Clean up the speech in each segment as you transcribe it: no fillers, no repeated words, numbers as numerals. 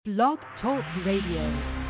Blog Talk Radio.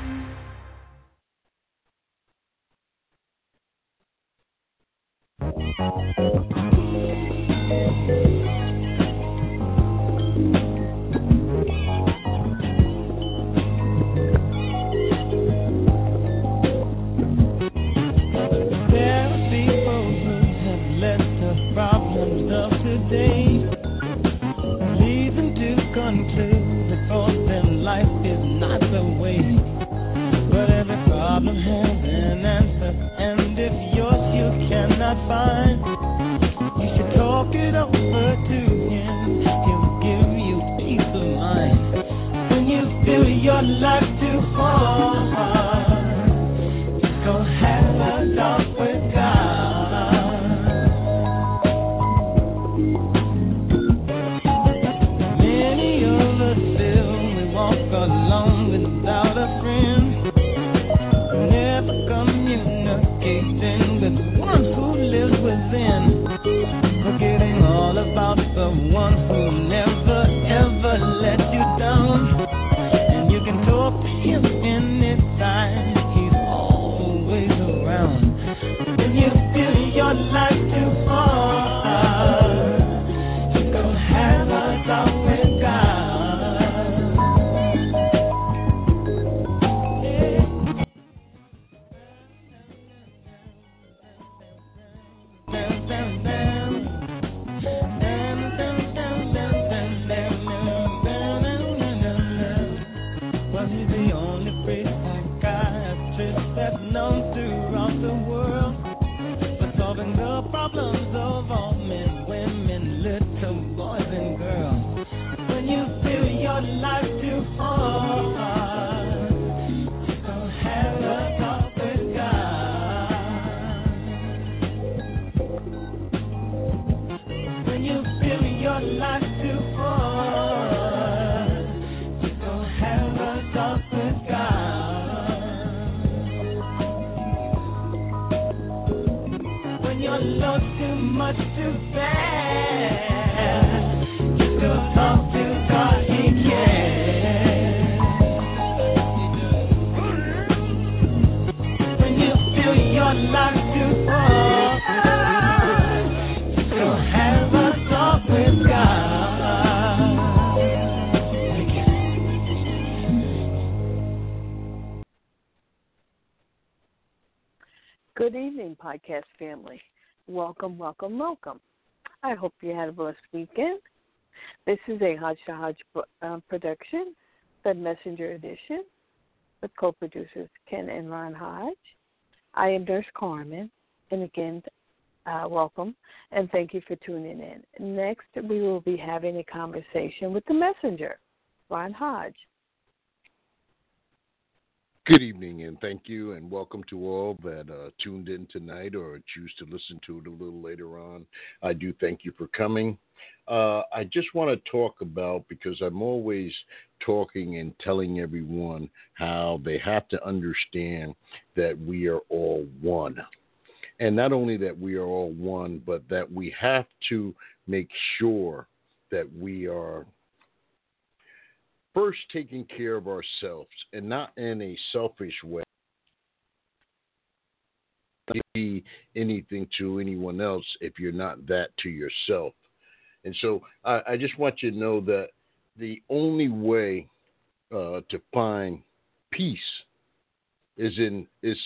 Good evening, podcast family. Welcome, welcome, welcome. I hope you had a blessed weekend. This is a Hodge to Hodge production, the Messenger edition, with co-producers Ken and Ron Hodge. I am Nurse Carmen, and again, welcome, and thank you for tuning in. Next, we will be having a conversation with the Messenger, Ron Hodge. Good evening, and thank you, and welcome to all that tuned in tonight or choose to listen to it a little later on. I do thank you for coming. I just want to talk about, because I'm always talking and telling everyone how they have to understand that we are all one. And not only that we are all one, but that we have to make sure that we are first taking care of ourselves, and not in a selfish way. Be anything to anyone else if you're not that to yourself. And so I just want you to know that the only way to find peace is in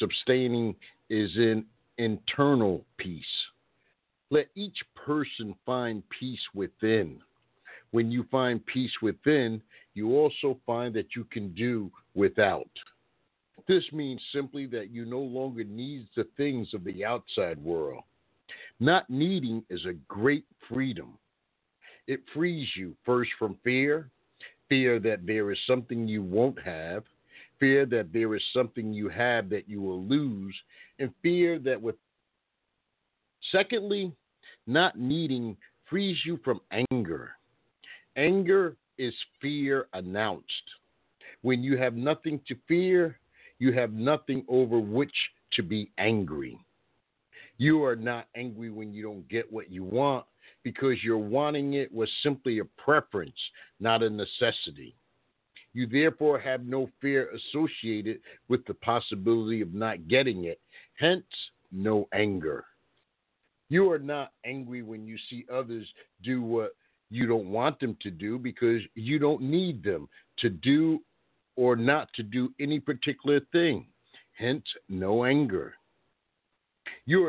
internal peace. Let each person find peace within. When you find peace within, you also find that you can do without. This means simply that you no longer need the things of the outside world. Not needing is a great freedom. It frees you first from fear that there is something you won't have, fear that there is something you have that you will lose, and fear that with. Secondly, not needing frees you from anger. Anger is fear announced. When you have nothing to fear, you have nothing over which to be angry. You are not angry when you don't get what you want, because your wanting it was simply a preference, not a necessity. You therefore have no fear associated with the possibility of not getting it, hence, no anger. You are not angry when you see others do what you don't want them to do because you don't need them to do or not to do any particular thing, hence, no anger. You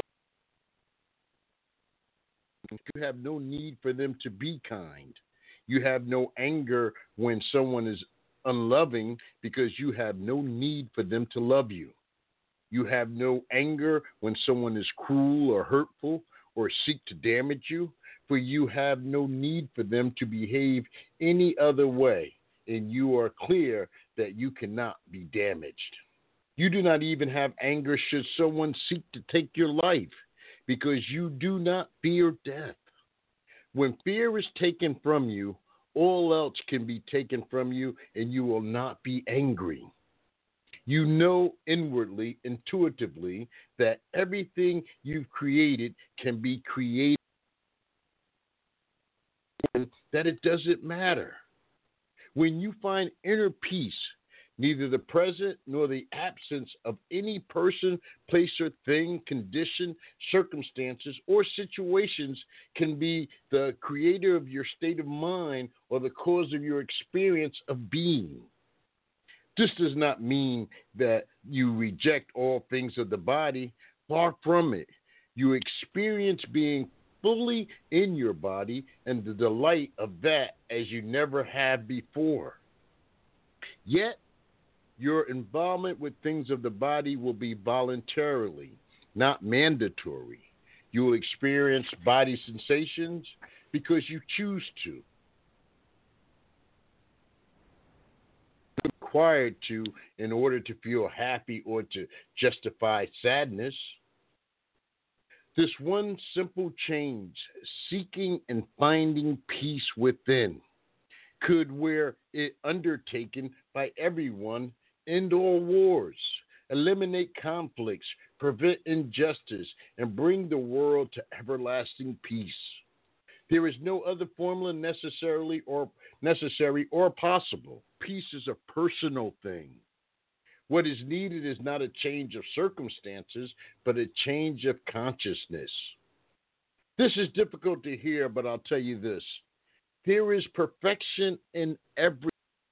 have no need for them to be kind. You have no anger when someone is unloving because you have no need for them to love you. You have no anger when someone is cruel or hurtful or seek to damage you, for you have no need for them to behave any other way, and you are clear that you cannot be damaged. You do not even have anger should someone seek to take your life, because you do not fear death. When fear is taken from you, all else can be taken from you, and you will not be angry. You know inwardly, intuitively, that everything you've created can be created, that it doesn't matter. When you find inner peace, neither the present nor the absence of any person, place, or thing, condition, circumstances, or situations can be the creator of your state of mind or the cause of your experience of being. This does not mean that you reject all things of the body. Far from it. You experience being fully in your body and the delight of that as you never have before. Yet, your involvement with things of the body will be voluntarily, not mandatory. You will experience body sensations because you choose to. You're required to in order to feel happy or to justify sadness. This one simple change, seeking and finding peace within, could, were it undertaken by everyone, end all wars, eliminate conflicts, prevent injustice, and bring the world to everlasting peace. There is no other formula necessary or possible. Peace is a personal thing. What is needed is not a change of circumstances, but a change of consciousness. This is difficult to hear, but I'll tell you this. There is perfection in every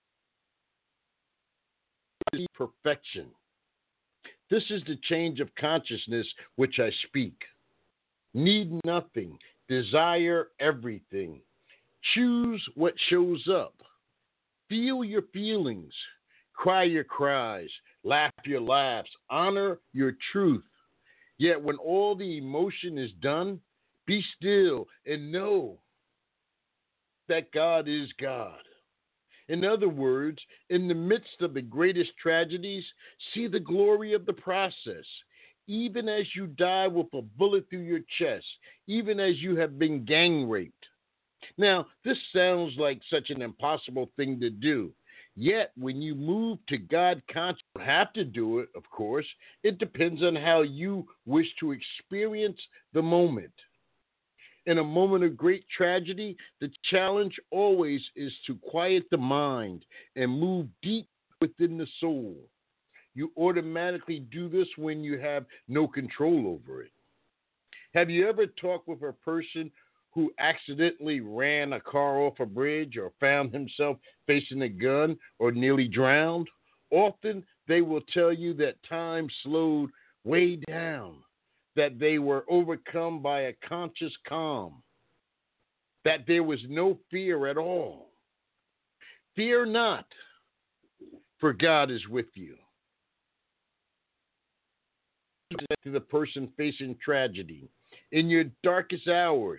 perfection. This is the change of consciousness which I speak. Need nothing, desire everything. Choose what shows up. Feel your feelings. Cry your cries. Laugh your laughs. Honor your truth. Yet when all the emotion is done, be still and know that God is God. In other words, in the midst of the greatest tragedies, see the glory of the process. Even as you die with a bullet through your chest, even as you have been gang raped. Now, this sounds like such an impossible thing to do. Yet, when you move to God conscious, you don't have to do it, of course. It depends on how you wish to experience the moment. In a moment of great tragedy, the challenge always is to quiet the mind and move deep within the soul. You automatically do this when you have no control over it. Have you ever talked with a person who accidentally ran a car off a bridge or found himself facing a gun or nearly drowned? Often they will tell you that time slowed way down, that they were overcome by a conscious calm, that there was no fear at all. Fear not, for God is with you. To the person facing tragedy, in your darkest hours,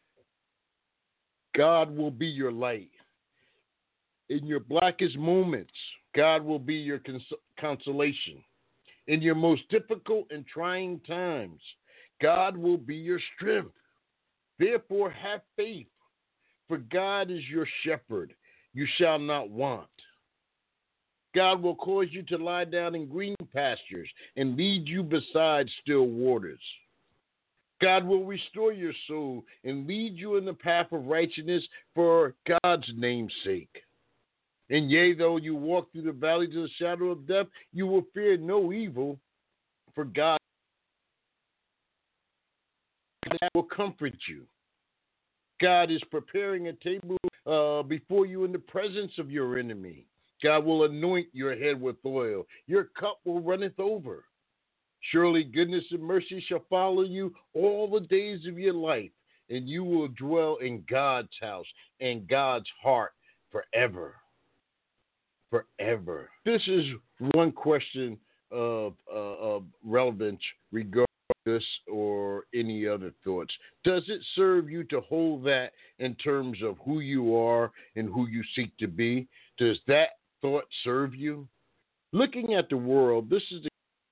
God will be your light. In your blackest moments, God will be your consolation. In your most difficult and trying times, God will be your strength. Therefore, have faith, for God is your shepherd. You shall not want. God will cause you to lie down in green pastures and lead you beside still waters. God will restore your soul and lead you in the path of righteousness for God's name's sake. And yea, though you walk through the valleys of the shadow of death, you will fear no evil, for God will comfort you. God is preparing a table before you in the presence of your enemy. God will anoint your head with oil. Your cup will runneth over. Surely goodness and mercy shall follow you all the days of your life, and you will dwell in God's house and God's heart forever. Forever. This is one question of relevance regarding this or any other thoughts. Does it serve you to hold that in terms of who you are and who you seek to be? Does that thought serve you? Looking at the world, this is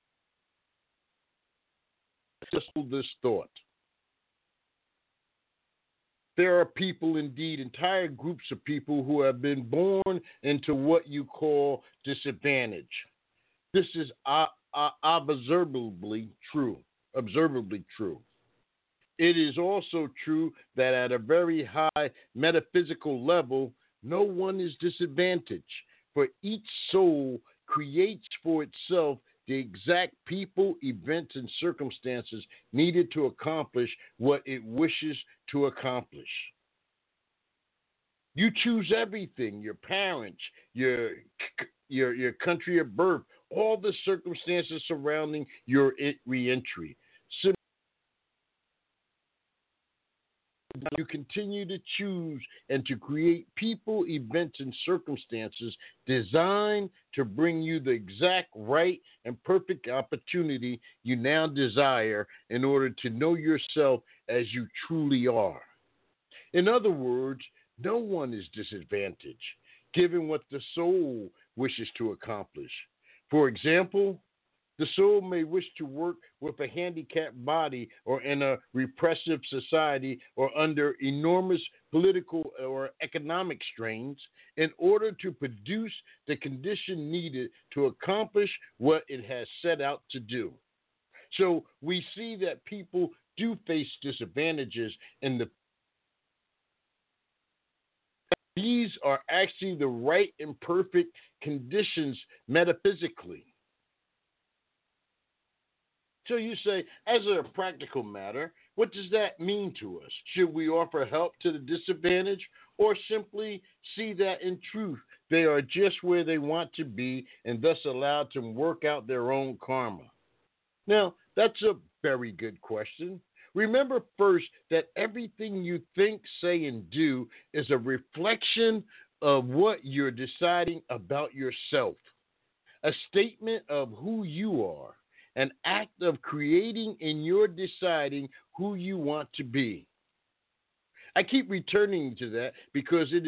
just this thought. There are people, indeed, entire groups of people who have been born into what you call disadvantage. This is observably true. It is also true that at a very high metaphysical level, no one is disadvantaged, for each soul creates for itself the exact people, events, and circumstances needed to accomplish what it wishes to accomplish. You choose everything, your parents, your country of birth, all the circumstances surrounding your reentry. So you continue to choose and to create people, events, and circumstances designed to bring you the exact right and perfect opportunity you now desire in order to know yourself as you truly are. In other words, no one is disadvantaged, given what the soul wishes to accomplish. For example, the soul may wish to work with a handicapped body or in a repressive society or under enormous political or economic strains in order to produce the condition needed to accomplish what it has set out to do. So we see that people do face disadvantages in the these are actually the right and perfect conditions metaphysically. So you say, as a practical matter, what does that mean to us? Should we offer help to the disadvantaged or simply see that in truth they are just where they want to be and thus allowed to work out their own karma? Now, that's a very good question. Remember first that everything you think, say, and do is a reflection of what you're deciding about yourself, a statement of who you are, an act of creating and you're deciding who you want to be. I keep returning to that because it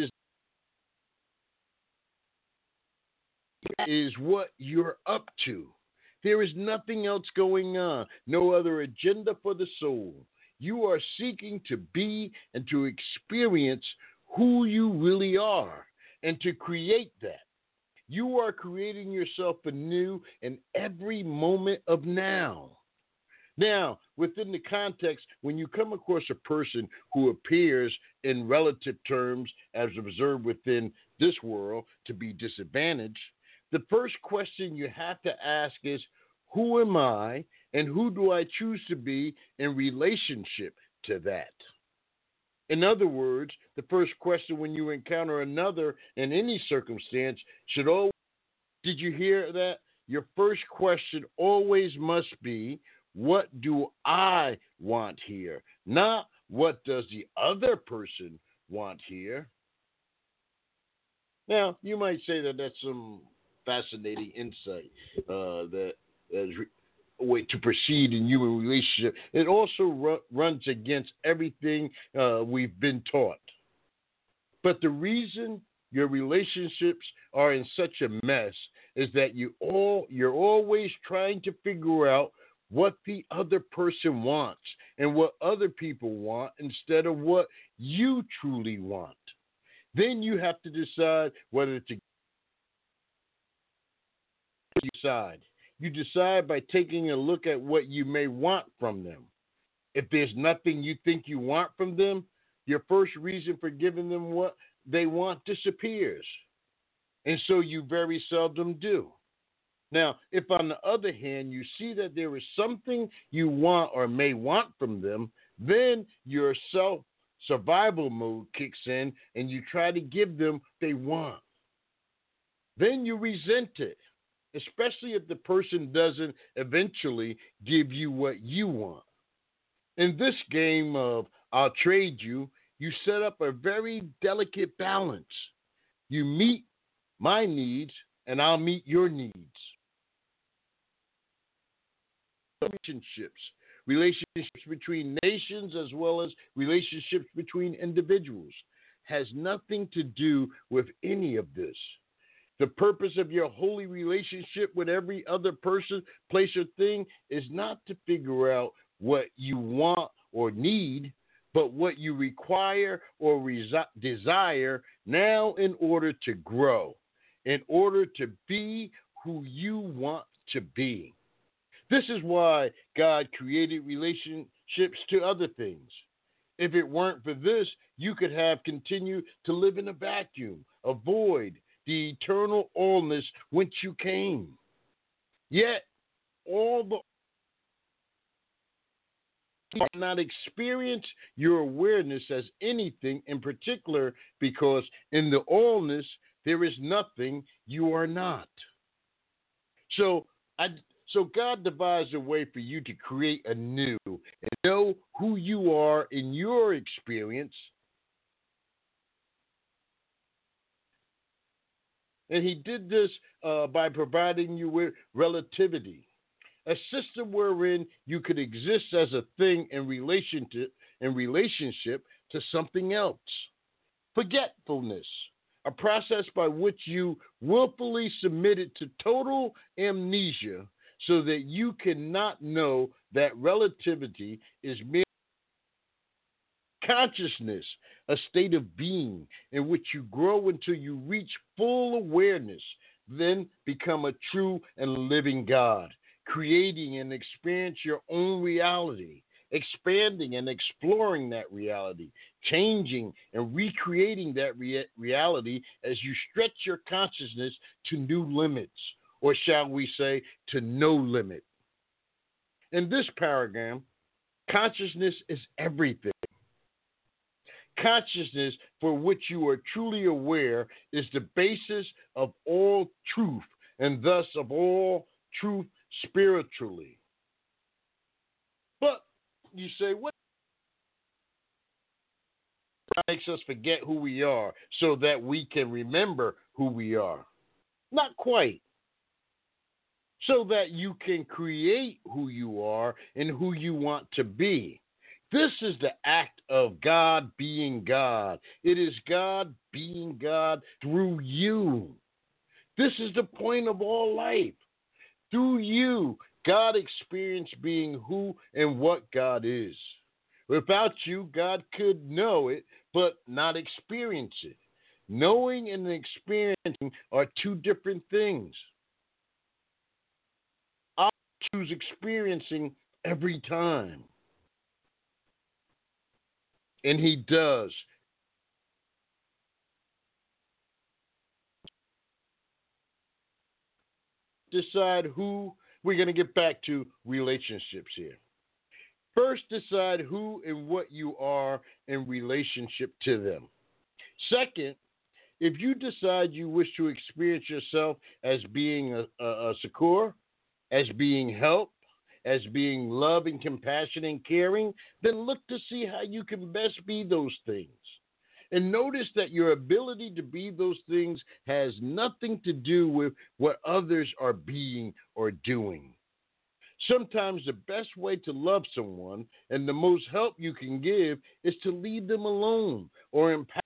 is what you're up to. There is nothing else going on, no other agenda for the soul. You are seeking to be and to experience who you really are and to create that. You are creating yourself anew in every moment of now. Now, within the context, when you come across a person who appears in relative terms, as observed within this world, to be disadvantaged, the first question you have to ask is, who am I and who do I choose to be in relationship to that? In other words, the first question when you encounter another in any circumstance should always, did you hear that? Your first question always must be, what do I want here? Not what does the other person want here? Now, you might say that that's some fascinating insight that is a way to proceed in human relationship. It also runs against everything we've been taught. But the reason your relationships are in such a mess is that you're always trying to figure out what the other person wants and what other people want instead of what you truly want. Then you have to decide whether to decide. You decide by taking a look at what you may want from them. If there's nothing you think you want from them, your first reason for giving them what they want disappears. and so you very seldom do. Now, if on the other hand you see that there is something you want or may want from them, then your self survival mode kicks in and you try to give them what they want. Then you resent it, especially if the person doesn't eventually give you what you want. In this game of I'll trade you, you set up a very delicate balance. You meet my needs and I'll meet your needs. Relationships between nations as well as relationships between individuals has nothing to do with any of this. The purpose of your holy relationship with every other person, place, or thing is not to figure out what you want or need, but what you require or desire now in order to grow, in order to be who you want to be. This is why God created relationships to other things. If it weren't for this, you could have continued to live in a vacuum, a void, the eternal allness whence you came. Yet, all the you cannot experience your awareness as anything in particular because in the allness there is nothing you are not. So God devised a way for you to create anew and know who you are in your experience. And he did this by providing you with relativity, a system wherein you could exist as a thing in relationship to something else. Forgetfulness, a process by which you willfully submitted to total amnesia so that you cannot know that relativity is mere consciousness, a state of being in which you grow until you reach full awareness, then become a true and living God, creating and experience your own reality, expanding and exploring that reality, changing and recreating that reality as you stretch your consciousness to new limits, or shall we say, to no limit. In this paradigm, consciousness is everything. Consciousness for which you are truly aware is the basis of all truth, and thus of all truth spiritually. But you say, what makes us forget who we are so that we can remember who we are? Not quite. So that you can create who you are and who you want to be. This is the act of God being God. It is God being God through you. This is the point of all life. Through you, God experienced being who and what God is. Without you, God could know it, but not experience it. Knowing and experiencing are two different things. I choose experiencing every time. And he does. Decide who, we're going to get back to relationships here. First, decide who and what you are in relationship to them. Second, if you decide you wish to experience yourself as being a succor, as being help, as being love and compassion and caring, then look to see how you can best be those things. And notice that your ability to be those things has nothing to do with what others are being or doing. Sometimes the best way to love someone and the most help you can give is to leave them alone or empower.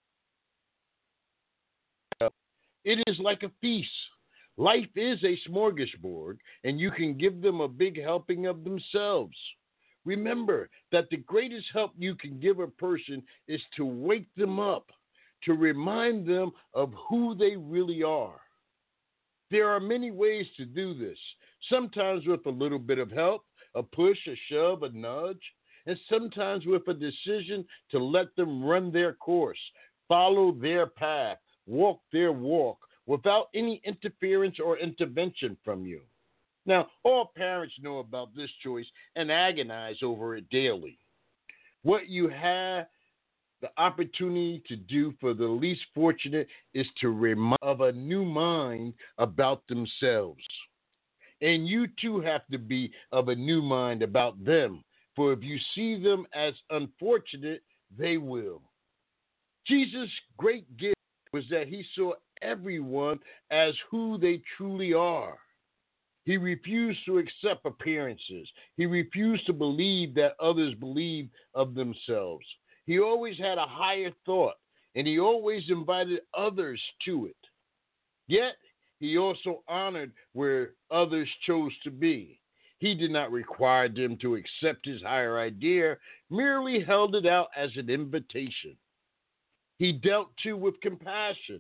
It is like a feast. Life is a smorgasbord, and you can give them a big helping of themselves. Remember that the greatest help you can give a person is to wake them up, to remind them of who they really are. There are many ways to do this, sometimes with a little bit of help, a push, a shove, a nudge, and sometimes with a decision to let them run their course, follow their path, walk their walk, without any interference or intervention from you. Now, all parents know about this choice and agonize over it daily. What you have the opportunity to do for the least fortunate is to remind of a new mind about themselves. And you too have to be of a new mind about them. For if you see them as unfortunate, they will. Jesus' great gift was that he saw everyone as who they truly are. He refused to accept appearances. He refused to believe that others believed of themselves. He always had a higher thought, and he always invited others to it. Yet, he also honored where others chose to be. He did not require them to accept his higher idea, merely held it out as an invitation. He dealt too with compassion.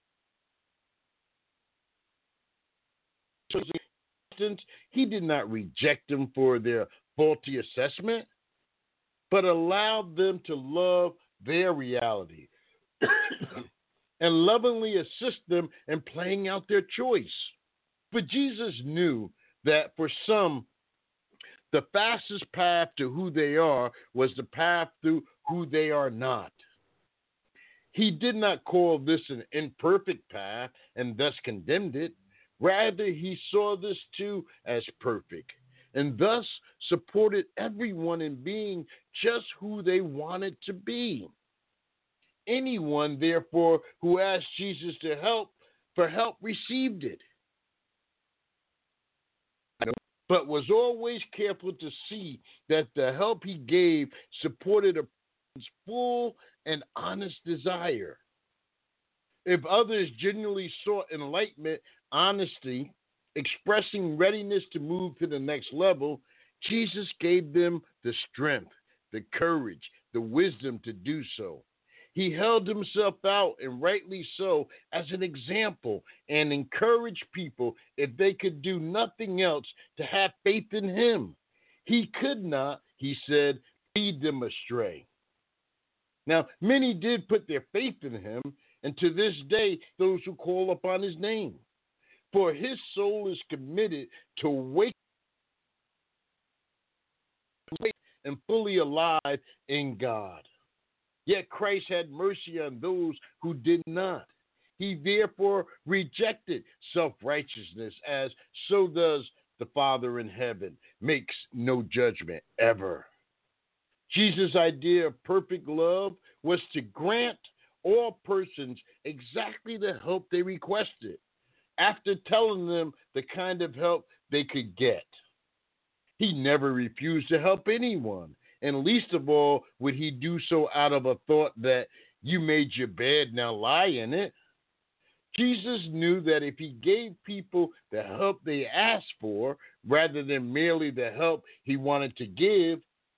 For instance, he did not reject them for their faulty assessment, but allowed them to love their reality and lovingly assist them in playing out their choice. But Jesus knew that for some, the fastest path to who they are was the path through who they are not. He did not call this an imperfect path and thus condemned it. Rather, he saw this too as perfect and thus supported everyone in being just who they wanted to be. Anyone, therefore, who asked Jesus for help received it, but was always careful to see that the help he gave supported a person's full and honest desire. If others genuinely sought enlightenment, honesty, expressing readiness to move to the next level, Jesus gave them the strength, the courage, the wisdom to do so. He held himself out, and rightly so, as an example and encouraged people, if they could do nothing else, to have faith in him. He could not, he said, lead them astray. Now, many did put their faith in him, and to this day, those who call upon his name. For his soul is committed to wake and fully alive in God. Yet Christ had mercy on those who did not. He therefore rejected self-righteousness, as so does the Father in heaven, makes no judgment ever. Jesus' idea of perfect love was to grant all persons exactly the help they requested, after telling them the kind of help they could get. He never refused to help anyone, and least of all would he do so out of a thought that you made your bed, now lie in it. Jesus knew that if he gave people the help they asked for, rather than merely the help he wanted to give,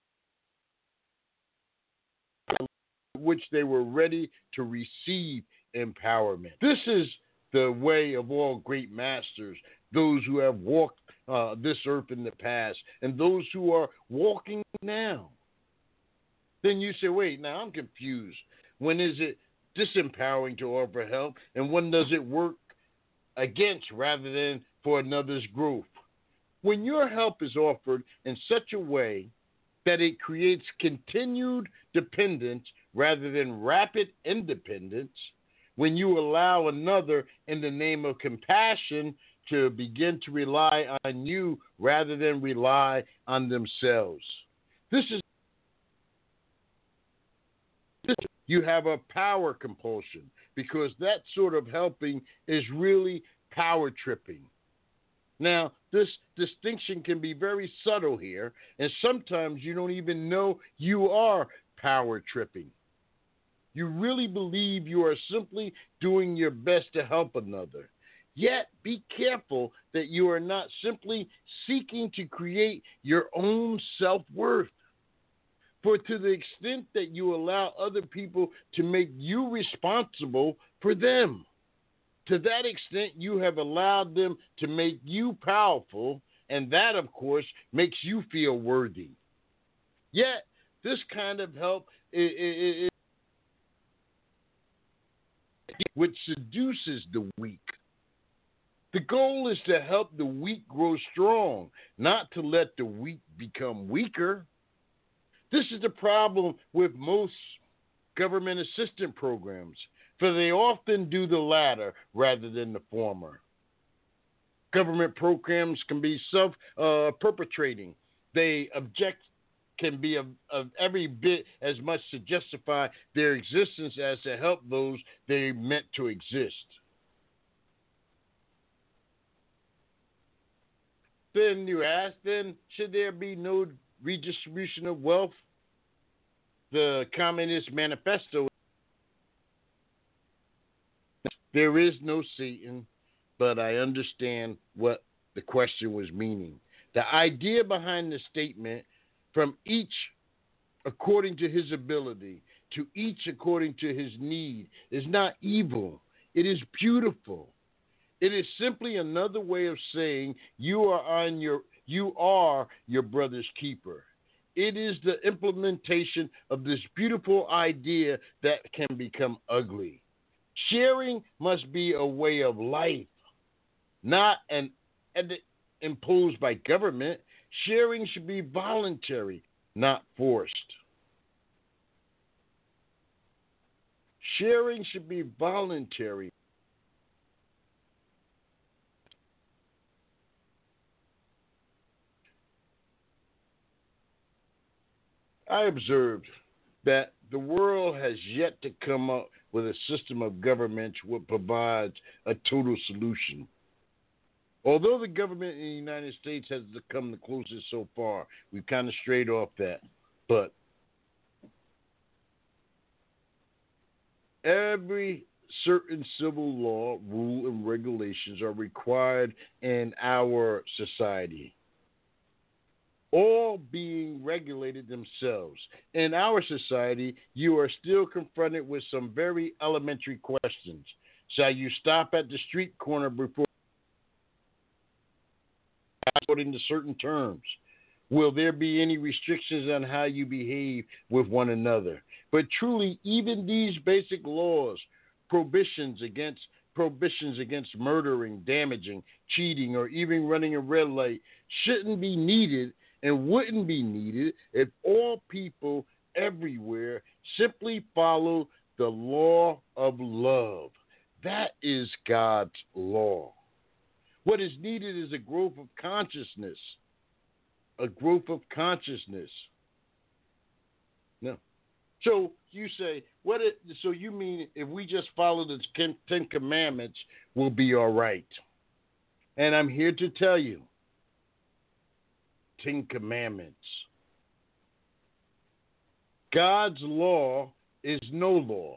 which they were ready to receive empowerment. This is the way of all great masters, those who have walked this earth in the past, and those who are walking now. Then you say, wait, now I'm confused. When is it disempowering to offer help, and when does it work against rather than for another's growth? When your help is offered in such a way that it creates continued dependence rather than rapid independence, when you allow another in the name of compassion to begin to rely on you rather than rely on themselves. You have a power compulsion, because that sort of helping is really power tripping. Now, this distinction can be very subtle here, and sometimes you don't even know you are power tripping. You really believe you are simply doing your best to help another. Yet, be careful that you are not simply seeking to create your own self-worth. For to the extent that you allow other people to make you responsible for them, to that extent you have allowed them to make you powerful, and that, of course, makes you feel worthy. Yet, this kind of help is which seduces the weak. The goal is to help the weak grow strong, not to let the weak become weaker. This is the problem with most government assistance programs, for they often do the latter rather than the former. Government programs can be self-perpetrating. They can be of every bit as much to justify their existence as to help those they meant to exist. Then you ask, should there be no redistribution of wealth? The Communist Manifesto. There is no Satan, but I understand what the question was meaning. The idea behind the statement, from each according to his ability, to each according to his need, is not evil. It is beautiful. It is simply another way of saying you are your brother's keeper. It is the implementation of this beautiful idea that can become ugly. Sharing must be a way of life, not an edit imposed by government. Sharing should be voluntary, not forced. Sharing should be voluntary. I observed that the world has yet to come up with a system of government which provides a total solution. Although the government in the United States has come the closest so far, we've kind of strayed off that. But every certain civil law, rule, and regulations are required in our society, all being regulated themselves. In our society, you are still confronted with some very elementary questions. Shall you stop at the street corner before according to certain terms? Will there be any restrictions on how you behave with one another? But truly, even these basic laws, prohibitions against murdering, damaging, cheating, or even running a red light, shouldn't be needed and wouldn't be needed if all people everywhere simply follow the law of love. That is God's law. What is needed is a growth of consciousness. A growth of consciousness. No. So you say, so you mean if we just follow the Ten Commandments, we'll be all right. And I'm here to tell you, Ten Commandments. God's law is no law.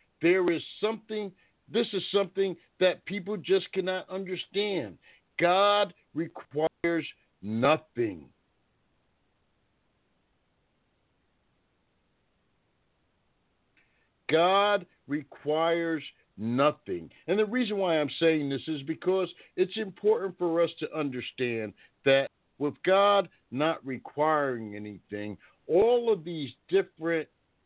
This is something that people just cannot understand. God requires nothing. God requires nothing. And the reason why I'm saying this is because it's important for us to understand that with God not requiring anything, all of these different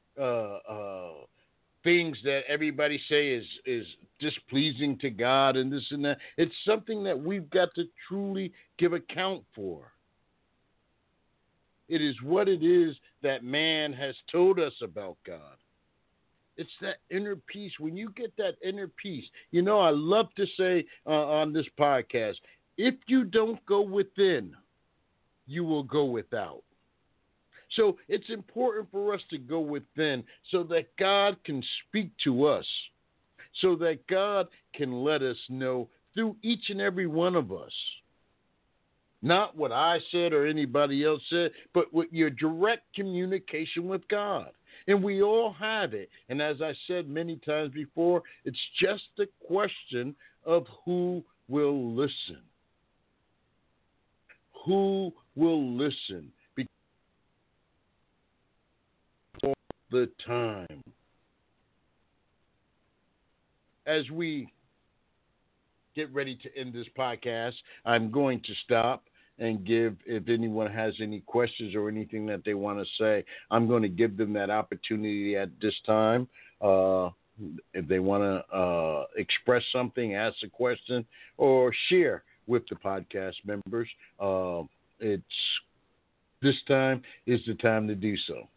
things that everybody say is displeasing to God and this and that, it's something that we've got to truly give account for. It is what it is that man has told us about God. It's that inner peace. When you get that inner peace, I love to say on this podcast, if you don't go within, you will go without. So it's important for us to go within so that God can speak to us, so that God can let us know through each and every one of us. Not what I said or anybody else said, but with your direct communication with God. And we all have it. And as I said many times before, it's just a question of who will listen. Who will listen? All the time. As we get ready to end this podcast, I'm going to stop and give, if anyone has any questions or anything that they want to say, I'm going to give them that opportunity at this time. if they want to express something, ask a question, or share with the podcast members, it's this time is the time to do so.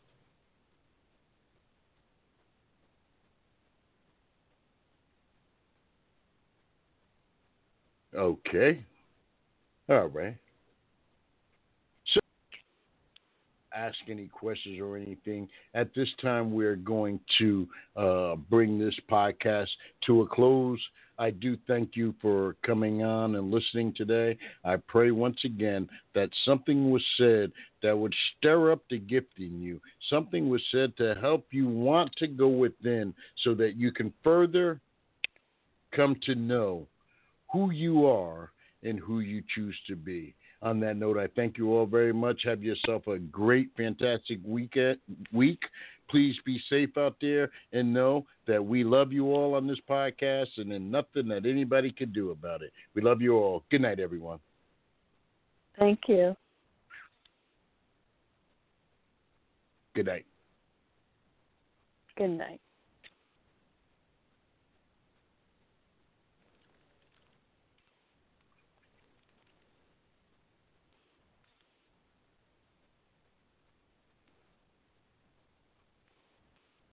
Okay. All right. So, ask any questions or anything. At this time, we're going to bring this podcast to a close. I do thank you for coming on and listening today. I pray once again that something was said that would stir up the gift in you. Something was said to help you want to go within so that you can further come to know who you are and who you choose to be. On that note, I thank you all very much. Have yourself a great, fantastic week. Please be safe out there and know that we love you all on this podcast and there's nothing that anybody can do about it. We love you all. Good night, everyone. Thank you. Good night. Good night.